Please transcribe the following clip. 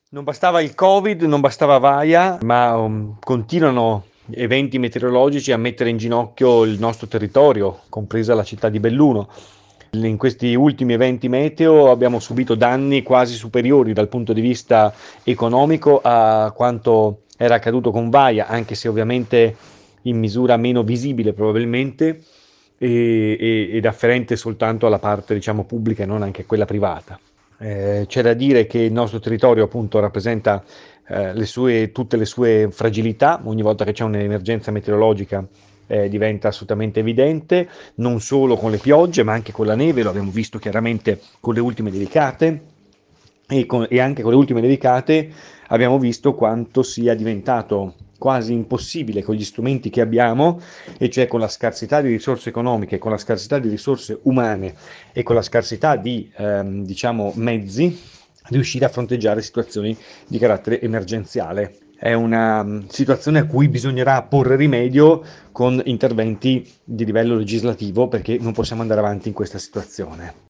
Non bastava il Covid, non bastava Vaia, ma continuano eventi meteorologici a mettere in ginocchio il nostro territorio, compresa la città di Belluno. In questi ultimi eventi meteo abbiamo subito danni quasi superiori dal punto di vista economico a quanto era accaduto con Vaia, anche se ovviamente in misura meno visibile probabilmente ed afferente soltanto alla parte, diciamo, pubblica e non anche a quella privata. C'è da dire che il nostro territorio appunto rappresenta tutte le sue fragilità, ogni volta che c'è un'emergenza meteorologica diventa assolutamente evidente, non solo con le piogge ma anche con la neve, lo abbiamo visto chiaramente con le ultime nevicate e anche con le ultime nevicate abbiamo visto quanto sia diventato quasi impossibile con gli strumenti che abbiamo, e cioè con la scarsità di risorse economiche, con la scarsità di risorse umane e con la scarsità di diciamo, mezzi, riuscire a fronteggiare situazioni di carattere emergenziale. È una situazione a cui bisognerà porre rimedio con interventi di livello legislativo perché non possiamo andare avanti in questa situazione.